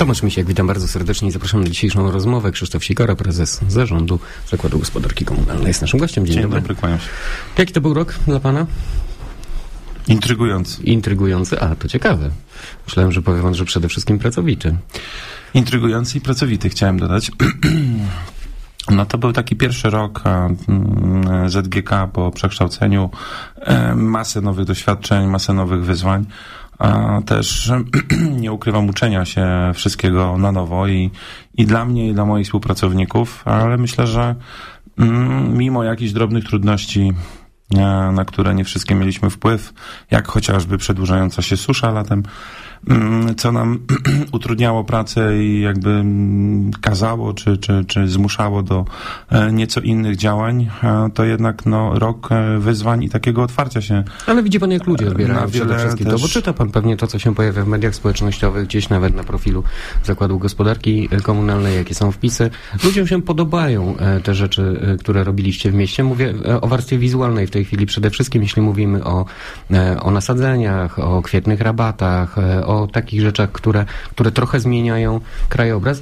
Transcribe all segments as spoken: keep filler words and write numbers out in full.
Tomasz Misiak, witam bardzo serdecznie i zapraszam na dzisiejszą rozmowę. Krzysztof Sikora, prezes zarządu Zakładu Gospodarki Komunalnej, jest naszym gościem. Dzień, Dzień dobry. dobry, kłaniam się. Jaki to był rok dla pana? Intrygujący. Intrygujący? A, to ciekawe. Myślałem, że powie pan, że przede wszystkim pracowity. Intrygujący i pracowity, chciałem dodać. No to był taki pierwszy rok Z G K po przekształceniu. Masę nowych doświadczeń, masę nowych wyzwań. A też nie ukrywam uczenia się wszystkiego na nowo i, i dla mnie, i dla moich współpracowników, ale myślę, że mm, mimo jakichś drobnych trudności, na które nie wszystkie mieliśmy wpływ, jak chociażby przedłużająca się susza latem, co nam utrudniało pracę i jakby kazało, czy, czy, czy zmuszało do nieco innych działań, to jednak no, rok wyzwań i takiego otwarcia się. Ale widzi pan, jak ludzie odbierają przede wszystkim też... to, bo czyta pan pewnie to, co się pojawia w mediach społecznościowych, gdzieś nawet na profilu Zakładu Gospodarki Komunalnej, jakie są wpisy. Ludziom się podobają te rzeczy, które robiliście w mieście. Mówię o warstwie wizualnej w tej chwili przede wszystkim, jeśli mówimy o, o nasadzeniach, o kwietnych rabatach, o takich rzeczach, które, które trochę zmieniają krajobraz.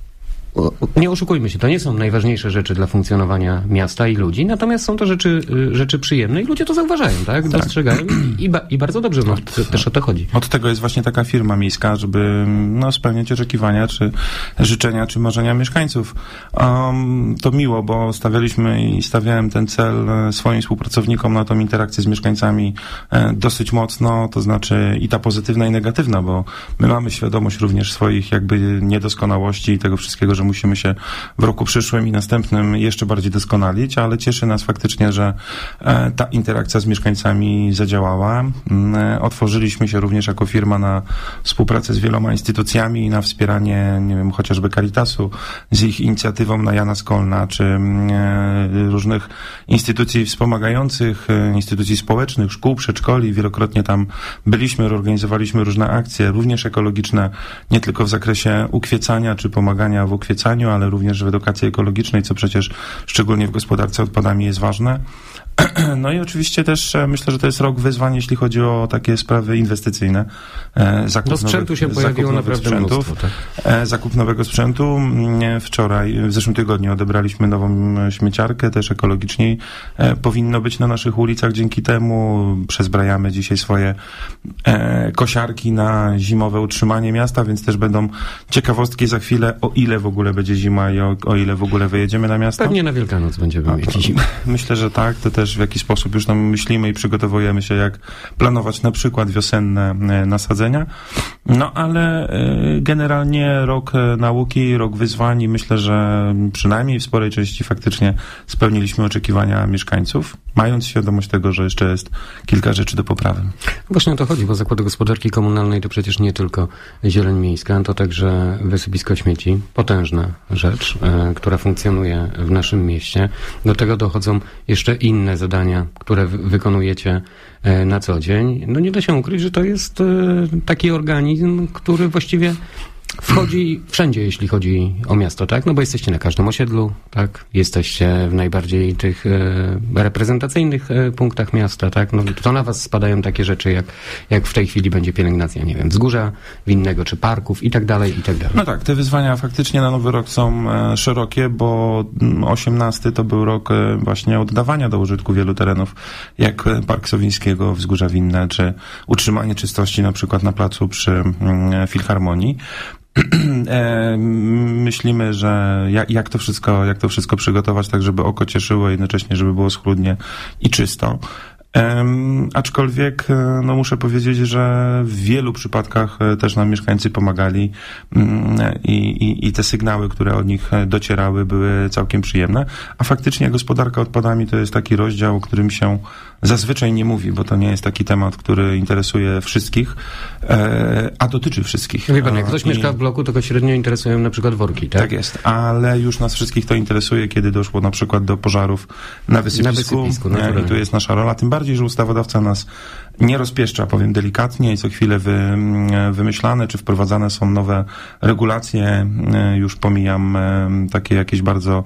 Nie oszukujmy się, to nie są najważniejsze rzeczy dla funkcjonowania miasta i ludzi, natomiast są to rzeczy, rzeczy przyjemne i ludzie to zauważają, tak? tak. Dostrzegają i, ba, i bardzo dobrze, no, od, też o to chodzi. Od tego jest właśnie taka firma miejska, żeby no, spełniać oczekiwania, czy życzenia, czy marzenia mieszkańców. Um, to miło, bo stawialiśmy i stawiałem ten cel swoim współpracownikom na tą interakcję z mieszkańcami e, dosyć mocno, to znaczy i ta pozytywna, i negatywna, bo my mamy świadomość również swoich jakby niedoskonałości i tego wszystkiego, że musimy się w roku przyszłym i następnym jeszcze bardziej doskonalić, ale cieszy nas faktycznie, że e, ta interakcja z mieszkańcami zadziałała. E, otworzyliśmy się również jako firma na współpracę z wieloma instytucjami i na wspieranie, nie wiem, chociażby Caritasu z ich inicjatywą na Jana Skolna, czy e, różnych instytucji wspomagających, e, instytucji społecznych, szkół, przedszkoli. Wielokrotnie tam byliśmy, organizowaliśmy różne akcje, również ekologiczne, nie tylko w zakresie ukwiecania, czy pomagania w ukwiecaniu, ale również w edukacji ekologicznej, co przecież szczególnie w gospodarce odpadami jest ważne. No i oczywiście też myślę, że to jest rok wyzwań, jeśli chodzi o takie sprawy inwestycyjne. Zakup Do sprzętu nowych, się pojawiło naprawdę sprzętów, mnóstwo, tak? Zakup nowego sprzętu. Wczoraj, w zeszłym tygodniu odebraliśmy nową śmieciarkę, też ekologiczniej. Powinno być na naszych ulicach dzięki temu. Przezbrajamy dzisiaj swoje kosiarki na zimowe utrzymanie miasta, więc też będą ciekawostki za chwilę, o ile w ogóle będzie zima i o, o ile w ogóle wyjedziemy na miasto. Pewnie na Wielkanoc będziemy mieć zimę. Myślę, że tak. To też w jakiś sposób już tam myślimy i przygotowujemy się, jak planować na przykład wiosenne nasadzenia. No ale generalnie rok nauki, rok wyzwań i myślę, że przynajmniej w sporej części faktycznie spełniliśmy oczekiwania mieszkańców, mając świadomość tego, że jeszcze jest kilka rzeczy do poprawy. Właśnie o to chodzi, bo Zakład Gospodarki Komunalnej to przecież nie tylko zieleń miejska, to także wysypisko śmieci. Potężna rzecz, e, która funkcjonuje w naszym mieście. Do tego dochodzą jeszcze inne zadania, które wy- wykonujecie e, na co dzień. No nie da się ukryć, że to jest e, taki organizm, który właściwie wchodzi wszędzie, jeśli chodzi o miasto, tak? No bo jesteście na każdym osiedlu, tak? Jesteście w najbardziej tych e, reprezentacyjnych e, punktach miasta, tak? No to na was spadają takie rzeczy, jak, jak w tej chwili będzie pielęgnacja, nie wiem, wzgórza winnego, czy parków i tak dalej, i tak dalej. No tak, te wyzwania faktycznie na nowy rok są e, szerokie, bo osiemnasty to był rok e, właśnie oddawania do użytku wielu terenów, jak Park Sowińskiego, Wzgórza Winne, czy utrzymanie czystości na przykład na placu przy mm, Filharmonii. Myślimy, że jak, jak to wszystko, jak to wszystko przygotować tak, żeby oko cieszyło, jednocześnie, żeby było schludnie i czysto. Um, aczkolwiek no muszę powiedzieć, że w wielu przypadkach też nam mieszkańcy pomagali um, i, i, i te sygnały, które od nich docierały, były całkiem przyjemne, a faktycznie gospodarka odpadami to jest taki rozdział, o którym się zazwyczaj nie mówi, bo to nie jest taki temat, który interesuje wszystkich, e, a dotyczy wszystkich. Wie pan, jak ktoś I... mieszka w bloku, to go średnio interesują na przykład worki, tak? Tak jest, ale już nas wszystkich to interesuje, kiedy doszło na przykład do pożarów na wysypisku, na wysypisku i tu jest nasza rola, tym bardziej, że ustawodawca nas nie rozpieszcza, powiem delikatnie, i co chwilę wy, wymyślane czy wprowadzane są nowe regulacje, już pomijam takie jakieś bardzo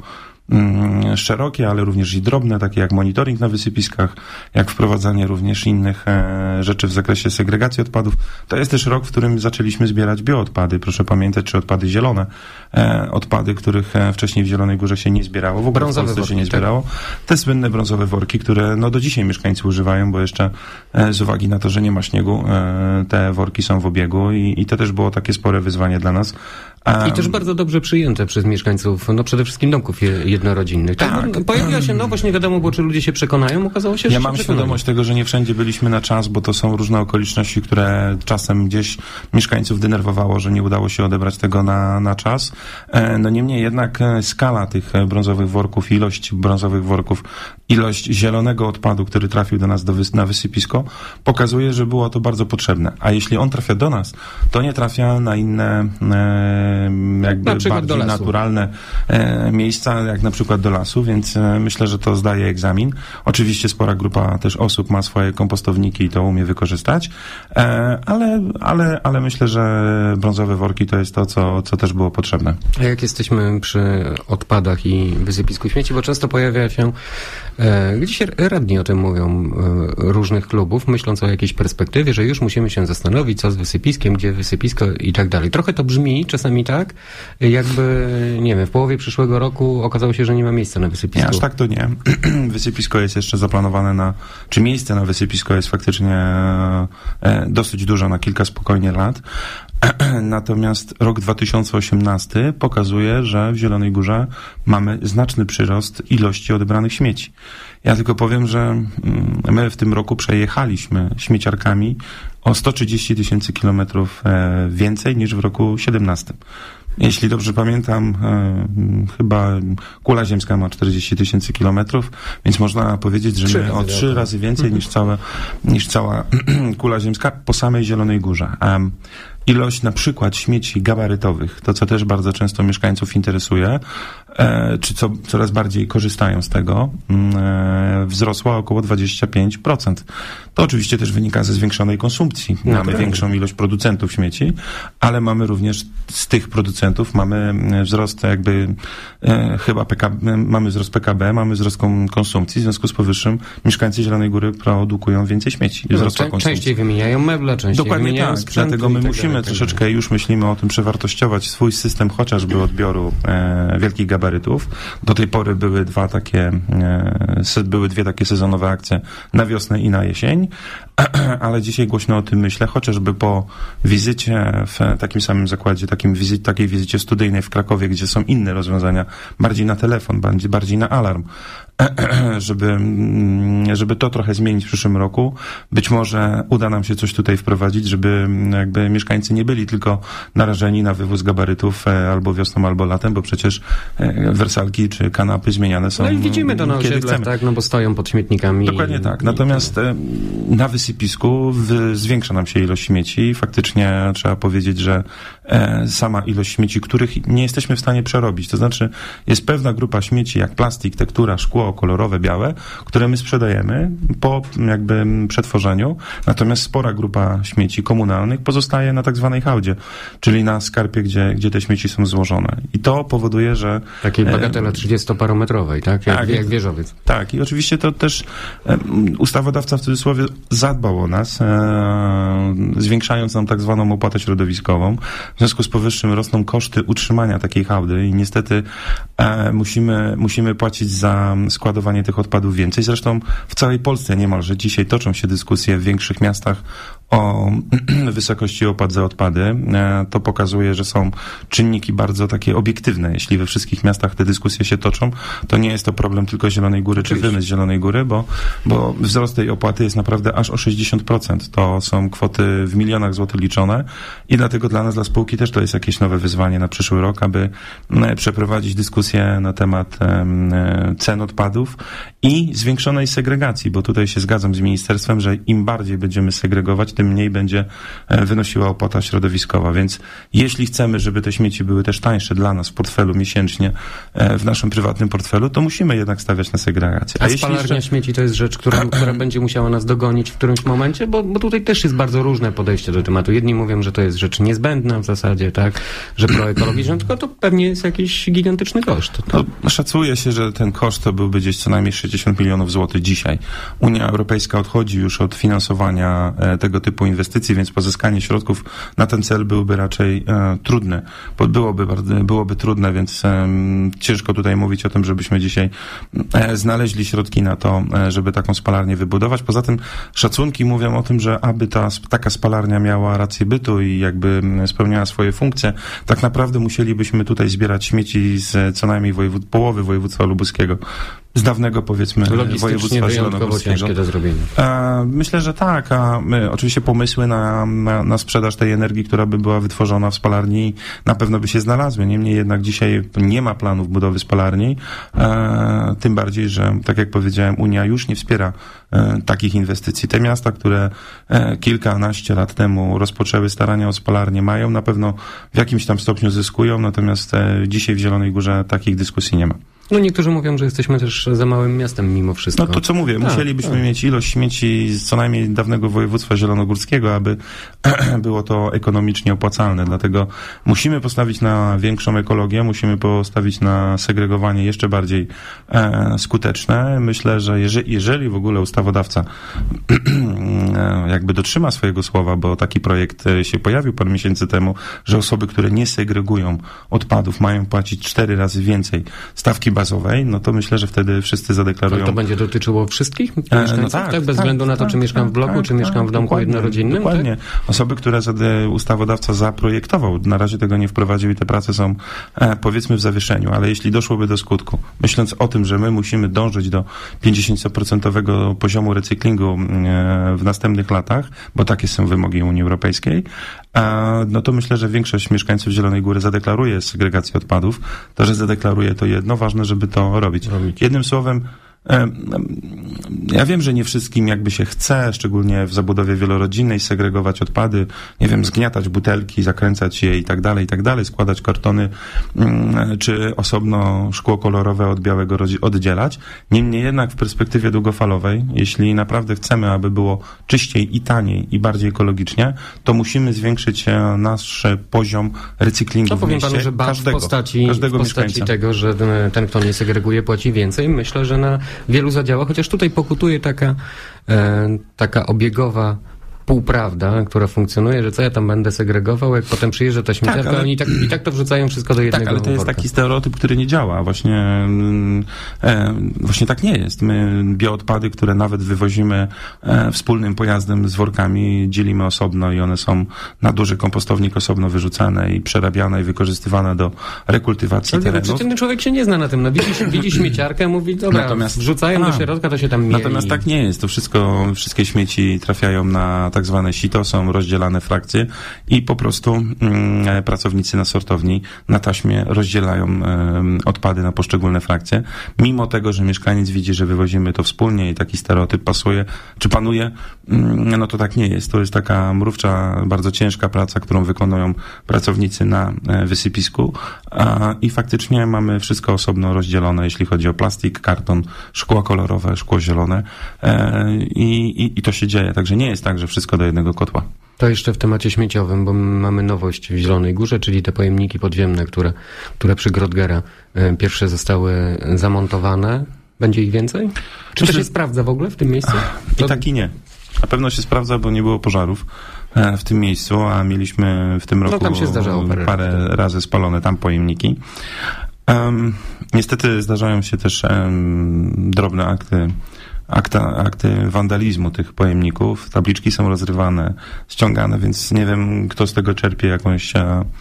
mm, szerokie, ale również i drobne, takie jak monitoring na wysypiskach, jak wprowadzanie również innych e, rzeczy w zakresie segregacji odpadów. To jest też rok, w którym zaczęliśmy zbierać bioodpady. Proszę pamiętać, czy odpady zielone, e, odpady, których e, wcześniej w Zielonej Górze się nie zbierało, w ogóle brązowe w Polsce się nie zbierało. Tak. Te słynne brązowe worki, które no do dzisiaj mieszkańcy używają, bo jeszcze e, z uwagi na to, że nie ma śniegu, e, te worki są w obiegu i, i to też było takie spore wyzwanie dla nas. I też bardzo dobrze przyjęte przez mieszkańców, no przede wszystkim domków jednorodzinnych. Tak. tak. Pojawiła się nowość, nie wiadomo było, czy ludzie się przekonają, okazało się, że Ja się mam przekonają. świadomość tego, że nie wszędzie byliśmy na czas, bo to są różne okoliczności, które czasem gdzieś mieszkańców denerwowało, że nie udało się odebrać tego na, na czas. No niemniej jednak skala tych brązowych worków, ilość brązowych worków, ilość zielonego odpadu, który trafił do nas do wys- na wysypisko, pokazuje, że było to bardzo potrzebne. A jeśli on trafia do nas, to nie trafia na inne e, jakby bardziej naturalne e, miejsca, jak na przykład do lasu, więc e, myślę, że to zdaje egzamin. Oczywiście spora grupa też osób ma swoje kompostowniki i to umie wykorzystać, e, ale, ale, ale myślę, że brązowe worki to jest to, co, co też było potrzebne. A jak jesteśmy przy odpadach i wysypisku śmieci, bo często pojawia się, e, gdzieś radni o tym mówią, e, różnych klubów, myśląc o jakiejś perspektywie, że już musimy się zastanowić, co z wysypiskiem, gdzie wysypisko i tak dalej. Trochę to brzmi czasami tak, jakby, nie wiem, w połowie przyszłego roku okazało się, że nie ma miejsca na wysypisku. Nie, aż tak to nie. Wysypisko jest jeszcze zaplanowane na, czy miejsce na wysypisko jest faktycznie e, dosyć dużo, na kilka spokojnie lat. Natomiast rok dwa tysiące osiemnasty pokazuje, że w Zielonej Górze mamy znaczny przyrost ilości odebranych śmieci. Ja tylko powiem, że my w tym roku przejechaliśmy śmieciarkami o sto trzydzieści tysięcy kilometrów więcej niż w roku siedemnastym. Jeśli dobrze pamiętam, e, chyba kula ziemska ma czterdzieści tysięcy kilometrów, więc można powiedzieć, że my o trzy razy więcej niż cała, niż cała kula ziemska po samej Zielonej Górze. Um, ilość na przykład śmieci gabarytowych, to co też bardzo często mieszkańców interesuje, e, czy co coraz bardziej korzystają z tego, e, wzrosła około dwadzieścia pięć procent. To oczywiście też wynika ze zwiększonej konsumpcji. No mamy prawda. Większą ilość producentów śmieci, ale mamy również z tych producentów mamy wzrost jakby e, chyba P K B, mamy wzrost P K B, mamy wzrost konsumpcji, w związku z powyższym mieszkańcy Zielonej Góry produkują więcej śmieci. No, cze- częściej wymieniają meble, częściej Dokładnie wymieniają tak, sprzęty. Dlatego my tak musimy dalej, troszeczkę, tak już myślimy o tym, przewartościować swój system chociażby odbioru e, wielkich gabarytów. Do tej pory były dwa takie, e, były dwie takie sezonowe akcje na wiosnę i na jesień, ale dzisiaj głośno o tym myślę, chociażby po wizycie w takim samym zakładzie, takim wizy- takiej wizycie studyjnej w Krakowie, gdzie są inne rozwiązania, bardziej na telefon, bardziej, bardziej na alarm, żeby, żeby to trochę zmienić w przyszłym roku. Być może uda nam się coś tutaj wprowadzić, żeby jakby mieszkańcy nie byli tylko narażeni na wywóz gabarytów albo wiosną, albo latem, bo przecież wersalki czy kanapy zmieniane są. No i widzimy to na osiedlach, tak, no bo stoją pod śmietnikami. Dokładnie tak. Natomiast i... na wysypisku w, zwiększa nam się ilość śmieci. Faktycznie trzeba powiedzieć, że e, sama ilość śmieci, których nie jesteśmy w stanie przerobić. To znaczy jest pewna grupa śmieci, jak plastik, tektura, szkło, kolorowe, białe, które my sprzedajemy po jakby przetworzeniu, natomiast spora grupa śmieci komunalnych pozostaje na tak zwanej hałdzie, czyli na skarpie, gdzie, gdzie te śmieci są złożone. I to powoduje, że... Takiej bagatele trzydziestoparometrowej, tak? Jak, tak, jak wieżowiec. Tak, i oczywiście to też e, ustawodawca w cudzysłowie zadbał o nas, e, zwiększając nam tak zwaną opłatę środowiskową. W związku z powyższym rosną koszty utrzymania takiej hałdy i niestety e, musimy, musimy płacić za składowanie tych odpadów więcej. Zresztą w całej Polsce niemalże dzisiaj toczą się dyskusje w większych miastach o wysokości opłat za odpady. To pokazuje, że są czynniki bardzo takie obiektywne. Jeśli we wszystkich miastach te dyskusje się toczą, to nie jest to problem tylko Zielonej Góry Oczywiście. czy wymysł Zielonej Góry, bo, bo wzrost tej opłaty jest naprawdę aż o sześćdziesiąt procent. To są kwoty w milionach złotych liczone i dlatego dla nas, dla spółki też to jest jakieś nowe wyzwanie na przyszły rok, aby przeprowadzić dyskusję na temat cen odpadów i zwiększonej segregacji, bo tutaj się zgadzam z ministerstwem, że im bardziej będziemy segregować, tym tym mniej będzie wynosiła opłata środowiskowa. Więc jeśli chcemy, żeby te śmieci były też tańsze dla nas w portfelu miesięcznie, w naszym prywatnym portfelu, to musimy jednak stawiać na segregację. A, A spalarnia jeszcze... śmieci to jest rzecz, która, która będzie musiała nas dogonić w którymś momencie, bo, bo tutaj też jest bardzo różne podejście do tematu. Jedni mówią, że to jest rzecz niezbędna w zasadzie, tak, że proekologiczna, tylko to pewnie jest jakiś gigantyczny koszt. To... No, szacuje się, że ten koszt to byłby gdzieś co najmniej sześćdziesiąt milionów złotych dzisiaj. Unia Europejska odchodzi już od finansowania e, tego typu inwestycji, więc pozyskanie środków na ten cel byłby raczej e, trudne. Bo byłoby, bardzo, byłoby trudne, więc e, ciężko tutaj mówić o tym, żebyśmy dzisiaj e, znaleźli środki na to, e, żeby taką spalarnię wybudować. Poza tym szacunki mówią o tym, że aby ta, taka spalarnia miała rację bytu i jakby spełniała swoje funkcje, tak naprawdę musielibyśmy tutaj zbierać śmieci z co najmniej wojewód, połowy województwa lubuskiego. Z dawnego, powiedzmy, województwa zielonogórskiego. Do zrobienia. Myślę, że tak, a my, oczywiście pomysły na, na, na sprzedaż tej energii, która by była wytworzona w spalarni, na pewno by się znalazły. Niemniej jednak dzisiaj nie ma planów budowy spalarni, e, tym bardziej, że, tak jak powiedziałem, Unia już nie wspiera e, takich inwestycji. Te miasta, które e, kilkanaście lat temu rozpoczęły starania o spalarnię, mają, na pewno w jakimś tam stopniu zyskują, natomiast e, dzisiaj w Zielonej Górze takich dyskusji nie ma. No niektórzy mówią, że jesteśmy też za małym miastem mimo wszystko. No to co mówię, tak, musielibyśmy tak. mieć ilość śmieci z co najmniej dawnego województwa zielonogórskiego, aby było to ekonomicznie opłacalne. Dlatego musimy postawić na większą ekologię, musimy postawić na segregowanie jeszcze bardziej e, skuteczne. Myślę, że jeżeli, jeżeli w ogóle ustawodawca jakby dotrzyma swojego słowa, bo taki projekt się pojawił parę miesięcy temu, że osoby, które nie segregują odpadów, mają płacić cztery razy więcej stawki bazowej, no to myślę, że wtedy wszyscy zadeklarują... Ale to będzie dotyczyło wszystkich mieszkańców, no tak, tak? Bez tak, względu na to, tak, czy mieszkam tak, w bloku, tak, czy mieszkam tak, w domku jednorodzinnym? Dokładnie. Tak? Osoby, które ustawodawca zaprojektował, na razie tego nie wprowadził i te prace są e, powiedzmy w zawieszeniu, ale jeśli doszłoby do skutku, myśląc o tym, że my musimy dążyć do pięćdziesięcioprocentowego poziomu recyklingu e, w następnych latach, bo takie są wymogi Unii Europejskiej, e, no to myślę, że większość mieszkańców Zielonej Góry zadeklaruje segregację odpadów. To, że zadeklaruje to jedno, ważne, żeby to robić. robić. Jednym słowem, ja wiem, że nie wszystkim jakby się chce, szczególnie w zabudowie wielorodzinnej, segregować odpady, nie wiem, zgniatać butelki, zakręcać je i tak dalej, i tak dalej, składać kartony, czy osobno szkło kolorowe od białego oddzielać. Niemniej jednak w perspektywie długofalowej, jeśli naprawdę chcemy, aby było czyściej i taniej i bardziej ekologicznie, to musimy zwiększyć nasz poziom recyklingu to w powiem mieście. panu, że ba, każdego, w postaci, każdego w postaci mieszkańca. tego, że ten, kto nie segreguje, płaci więcej. Myślę, że na wielu zadziałach, chociaż tutaj pokutuje taka, e, taka obiegowa półprawda, która funkcjonuje, że co ja tam będę segregował, jak potem przyjeżdża ta śmieciarka, tak, ale... oni tak, i tak to wrzucają wszystko do jednego Tak, ale to jest worka. taki stereotyp, który nie działa. Właśnie, e, właśnie tak nie jest. My bioodpady, które nawet wywozimy e, wspólnym pojazdem z workami, dzielimy osobno i one są na duży kompostownik osobno wyrzucane i przerabiane i wykorzystywane do rekultywacji ale terenów. Przeciętny człowiek się nie zna na tym. No, widzi, widzi śmieciarkę, mówi, dobra, natomiast, wrzucają a, do środka, to się tam mieli. Natomiast tak nie jest. To wszystko, wszystkie śmieci trafiają na tak zwane sito, są rozdzielane frakcje i po prostu mm, pracownicy na sortowni na taśmie rozdzielają mm, odpady na poszczególne frakcje. Mimo tego, że mieszkaniec widzi, że wywozimy to wspólnie i taki stereotyp pasuje, czy panuje, mm, no to tak nie jest. To jest taka mrówcza, bardzo ciężka praca, którą wykonują pracownicy na e, wysypisku a, i faktycznie mamy wszystko osobno rozdzielone, jeśli chodzi o plastik, karton, szkło kolorowe, szkło zielone e, i, i, i to się dzieje. Także nie jest tak, że wszystko do jednego kotła. To jeszcze w temacie śmieciowym, bo mamy nowość w Zielonej Górze, czyli te pojemniki podziemne, które, które przy Grottgera e, pierwsze zostały zamontowane. Będzie ich więcej? Czy Myślę, to się sprawdza w ogóle w tym miejscu? To... I tak i nie. Na pewno się sprawdza, bo nie było pożarów e, w tym miejscu, a mieliśmy w tym roku no, tam się zdarzało parę, parę razy spalone tam pojemniki. Um, niestety zdarzają się też um, drobne akty Akta, akty wandalizmu tych pojemników. Tabliczki są rozrywane, ściągane, więc nie wiem, kto z tego czerpie jakąś,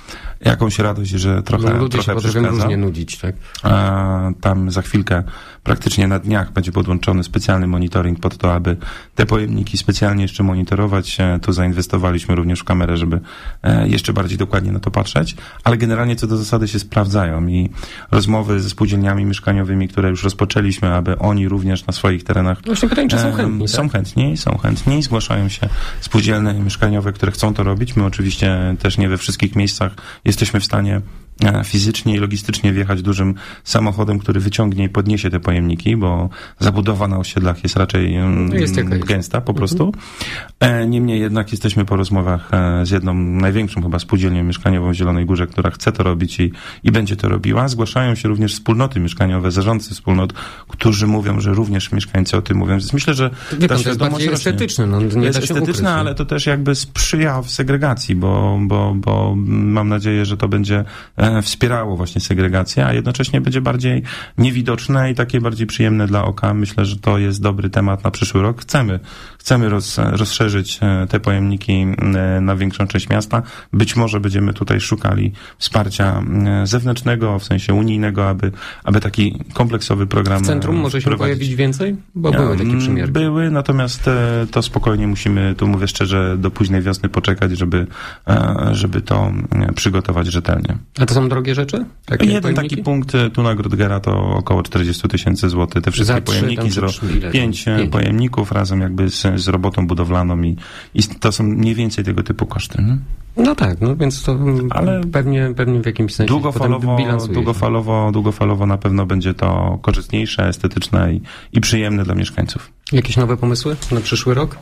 jakąś radość, że trochę, no, ludzie trochę się potrafią różnie nudzić, tak? A, tam za chwilkę, praktycznie na dniach będzie podłączony specjalny monitoring pod to, aby te pojemniki specjalnie jeszcze monitorować. Tu zainwestowaliśmy również w kamerę, żeby jeszcze bardziej dokładnie na to patrzeć, ale generalnie co do zasady się sprawdzają i rozmowy ze spółdzielniami mieszkaniowymi, które już rozpoczęliśmy, aby oni również na swoich terenach Właśnie pytanie, czy są chętni, są tak? chętni, są chętni, zgłaszają się spółdzielne mieszkaniowe, które chcą to robić. My oczywiście też nie we wszystkich miejscach jesteśmy w stanie fizycznie i logistycznie wjechać dużym samochodem, który wyciągnie i podniesie te pojemniki, bo zabudowa na osiedlach jest raczej jest gęsta po prostu. Mhm. Niemniej jednak jesteśmy po rozmowach z jedną największą chyba spółdzielnią mieszkaniową w Zielonej Górze, która chce to robić i, i będzie to robiła. Zgłaszają się również wspólnoty mieszkaniowe, zarządcy wspólnot, którzy mówią, że również mieszkańcy o tym mówią. Więc myślę, że Wie ta pan, to jest bardziej rośnie. estetyczne. No, nie jest da się estetyczne, ukryć, ale to też jakby sprzyja w segregacji, bo, bo, bo mam nadzieję, że to będzie wspierało właśnie segregację, a jednocześnie będzie bardziej niewidoczne i takie bardziej przyjemne dla oka. Myślę, że to jest dobry temat na przyszły rok. Chcemy, chcemy roz, rozszerzyć te pojemniki na większą część miasta. Być może będziemy tutaj szukali wsparcia zewnętrznego, w sensie unijnego, aby, aby taki kompleksowy program w centrum może się prowadzić. Pojawić więcej? Bo były takie przymiarki. Były, natomiast to spokojnie musimy, tu mówię szczerze, do późnej wiosny poczekać, żeby, żeby to przygotować rzetelnie. A to są drogie rzeczy? Takie Jeden pojemniki? taki punkt tu na Grudgera to około czterdzieści tysięcy złotych. Te wszystkie Za trzy, pojemniki, z ro... pięć, pięć pojemników razem jakby z, z robotą budowlaną i, i to są mniej więcej tego typu koszty. Hmm? No tak, no więc to ale pewnie, pewnie w jakimś sensie długofalowo, długofalowo, długofalowo na pewno będzie to korzystniejsze, estetyczne i, i przyjemne dla mieszkańców. Jakieś nowe pomysły na przyszły rok?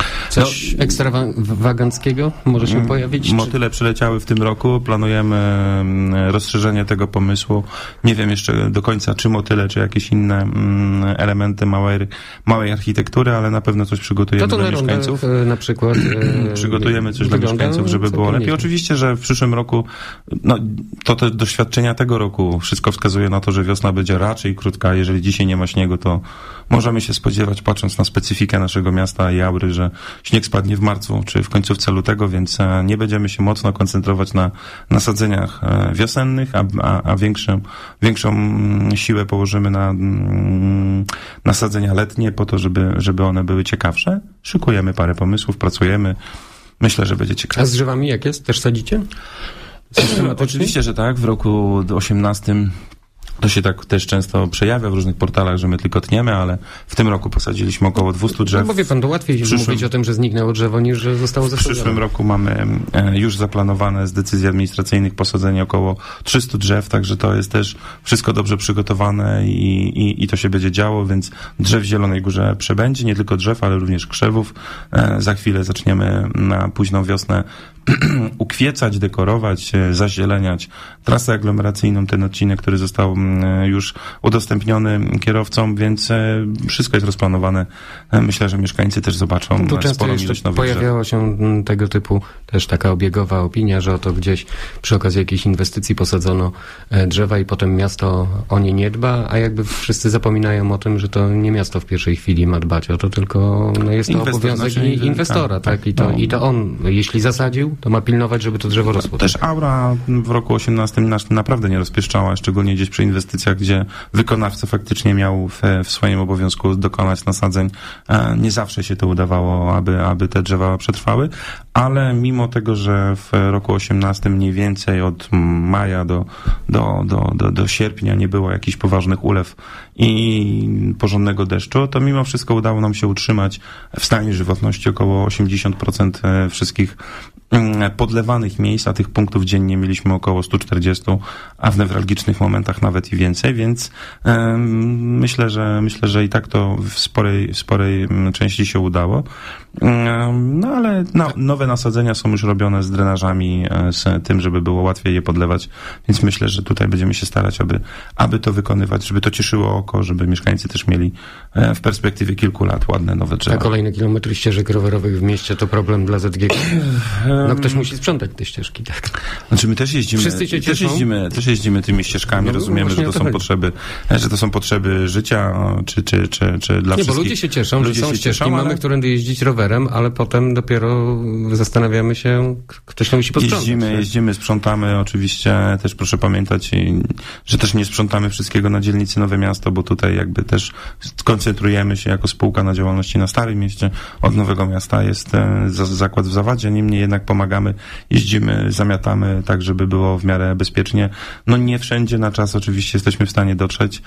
Coś no, ekstrawaganckiego może się pojawić? Motyle czy... przyleciały w tym roku. Planujemy rozszerzenie tego pomysłu. Nie wiem jeszcze do końca, czy motyle, czy jakieś inne elementy małej, małej architektury, ale na pewno coś przygotujemy to to dla mieszkańców. Na przykład przygotujemy coś dla mieszkańców, żeby było lepiej. Oczywiście, że w przyszłym roku, no to te doświadczenia tego roku, wszystko wskazuje na to, że wiosna będzie raczej krótka. Jeżeli dzisiaj nie ma śniegu, to możemy się spodziewać, patrząc na specyfikę naszego miasta i Aury, że śnieg spadnie w marcu czy w końcówce lutego, więc nie będziemy się mocno koncentrować na nasadzeniach wiosennych, a, a, a większą, większą siłę położymy na nasadzenia letnie po to, żeby, żeby one były ciekawsze. Szykujemy parę pomysłów, pracujemy. Myślę, że będzie ciekawe. A z drzewami jak jest? Też sadzicie? Oczywiście, że tak. W roku osiemnastym to się tak też często przejawia w różnych portalach, że my tylko tniemy, ale w tym roku posadziliśmy około dwieście drzew. No bo wie pan, to łatwiej przyszłym, mówić o tym, że zniknęło drzewo, niż że zostało zasadzone. W przyszłym roku mamy już zaplanowane z decyzji administracyjnych posadzenie około trzysta drzew, także to jest też wszystko dobrze przygotowane i, i, i to się będzie działo, więc drzew w Zielonej Górze przebędzie, nie tylko drzew, ale również krzewów. Za chwilę zaczniemy na późną wiosnę ukwiecać, dekorować, zazieleniać trasę aglomeracyjną, ten odcinek, który został już udostępniony kierowcom, więc wszystko jest rozplanowane. Myślę, że mieszkańcy też zobaczą tu sporą ilość nowych pojawiała drzew. się tego typu też taka obiegowa opinia, że oto gdzieś przy okazji jakiejś inwestycji posadzono drzewa i potem miasto o nie nie dba, a jakby wszyscy zapominają o tym, że to nie miasto w pierwszej chwili ma dbać o to, tylko no jest to Inwestor, obowiązek znaczy, inwestora, tak? tak? I, to, no. I to on, jeśli zasadził, to ma pilnować, żeby to drzewo rosło. Też Aura w roku osiemnastym nas naprawdę nie rozpieszczała, szczególnie gdzieś przy inwestycjach, gdzie wykonawca faktycznie miał w, w swoim obowiązku dokonać nasadzeń. Nie zawsze się to udawało, aby, aby te drzewa przetrwały, ale mimo tego, że w roku osiemnastym mniej więcej od maja do, do, do, do, do sierpnia nie było jakichś poważnych ulew i porządnego deszczu, to mimo wszystko udało nam się utrzymać w stanie żywotności około osiemdziesiąt procent wszystkich podlewanych miejsc, a tych punktów dziennie mieliśmy około sto czterdzieści, a w newralgicznych momentach nawet i więcej, więc um, myślę, że myślę, że i tak to w sporej, w sporej części się udało. Um, no ale no, nowe nasadzenia są już robione z drenażami, z tym, żeby było łatwiej je podlewać, więc myślę, że tutaj będziemy się starać, aby, aby to wykonywać, żeby to cieszyło oko, żeby mieszkańcy też mieli w perspektywie kilku lat ładne nowe drzewa. A kolejne kilometry ścieżek rowerowych w mieście to problem dla Z G K? No ktoś musi sprzątać te ścieżki, tak. Znaczy my też jeździmy, Wszyscy się też jeździmy, też jeździmy tymi ścieżkami, no, rozumiemy, że to są chodzi. potrzeby, że to są potrzeby życia, czy, czy, czy, czy dla Nie, wszystkich. bo ludzie się cieszą, ludzie że są się ścieżki, cieszą, mamy ale... którędy jeździć rowerem, ale potem dopiero zastanawiamy się, ktoś to musi posprzątać. Jeździmy, jeździmy, sprzątamy, oczywiście też proszę pamiętać, że też nie sprzątamy wszystkiego na dzielnicy Nowe Miasto, bo tutaj jakby też koncentrujemy się jako spółka na działalności na Starym Mieście. Od Nowego Miasta jest zakład w Zawadzie, niemniej jednak pomagamy, jeździmy, zamiatamy tak, żeby było w miarę bezpiecznie. No nie wszędzie na czas oczywiście jesteśmy w stanie dotrzeć,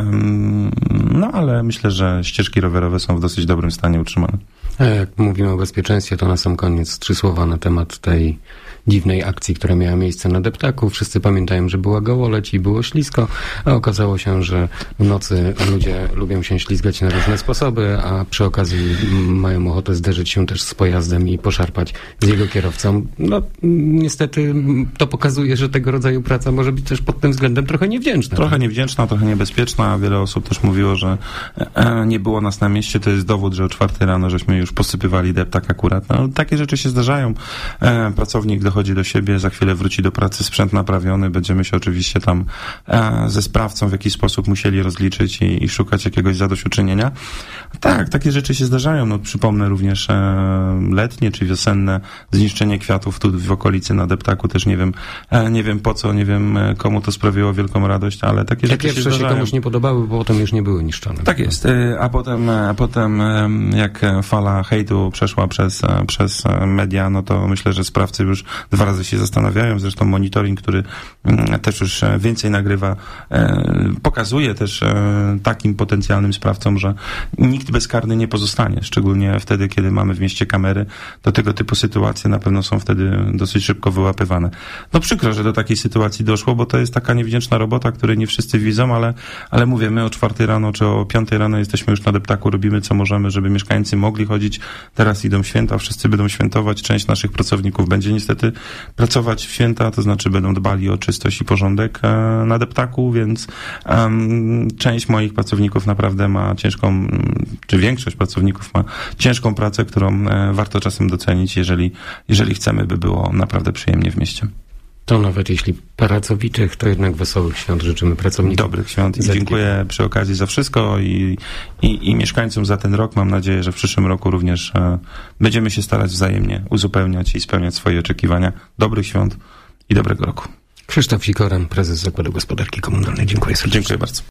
no ale myślę, że ścieżki rowerowe są w dosyć dobrym stanie utrzymane. A jak mówimy o bezpieczeństwie, to na sam koniec trzy słowa na temat tej dziwnej akcji, która miała miejsce na deptaku. Wszyscy pamiętają, że była gołoleć i było ślisko, a okazało się, że w nocy ludzie lubią się ślizgać na różne sposoby, a przy okazji mają ochotę zderzyć się też z pojazdem i poszarpać z jego kierowcą. No niestety to pokazuje, że tego rodzaju praca może być też pod tym względem trochę niewdzięczna. Trochę niewdzięczna, trochę niebezpieczna. Wiele osób też mówiło, że nie było nas na mieście. To jest dowód, że o czwartej rano żeśmy już posypywali deptak akurat. No, takie rzeczy się zdarzają. Pracownik dochodzi do siebie, za chwilę wróci do pracy, sprzęt naprawiony, będziemy się oczywiście tam e, ze sprawcą w jakiś sposób musieli rozliczyć i, i szukać jakiegoś zadośćuczynienia. Tak, takie rzeczy się zdarzają. No, przypomnę również e, letnie czy wiosenne zniszczenie kwiatów tu w okolicy na deptaku, też nie wiem, e, nie wiem po co, nie wiem komu to sprawiło wielką radość, ale takie Te rzeczy się pierwsze zdarzają. się komuś nie podobały, bo potem już nie były niszczone. Tak jest, e, a potem, a potem e, jak fala hejtu przeszła przez, e, przez media, no to myślę, że sprawcy już dwa razy się zastanawiają. Zresztą monitoring, który też już więcej nagrywa, pokazuje też takim potencjalnym sprawcom, że nikt bezkarny nie pozostanie. Szczególnie wtedy, kiedy mamy w mieście kamery, to tego typu sytuacje na pewno są wtedy dosyć szybko wyłapywane. No przykro, że do takiej sytuacji doszło, bo to jest taka niewdzięczna robota, której nie wszyscy widzą, ale, ale mówię, my o czwartej rano czy o piątej rano jesteśmy już na deptaku, robimy co możemy, żeby mieszkańcy mogli chodzić. Teraz idą święta, wszyscy będą świętować, część naszych pracowników będzie niestety pracować w święta, to znaczy będą dbali o czystość i porządek e, na deptaku, więc um, część moich pracowników naprawdę ma ciężką, czy większość pracowników ma ciężką pracę, którą e, warto czasem docenić, jeżeli, jeżeli chcemy, by było naprawdę przyjemnie w mieście. To nawet jeśli pracowitych, to jednak wesołych świąt życzymy pracownikom. Dobrych świąt i dziękuję przy okazji za wszystko i, i, i mieszkańcom za ten rok. Mam nadzieję, że w przyszłym roku również e, będziemy się starać wzajemnie uzupełniać i spełniać swoje oczekiwania. Dobrych świąt i dobrego roku. Krzysztof Sikora, prezes Zakładu Gospodarki Komunalnej. Dziękuję serdecznie. Dziękuję bardzo.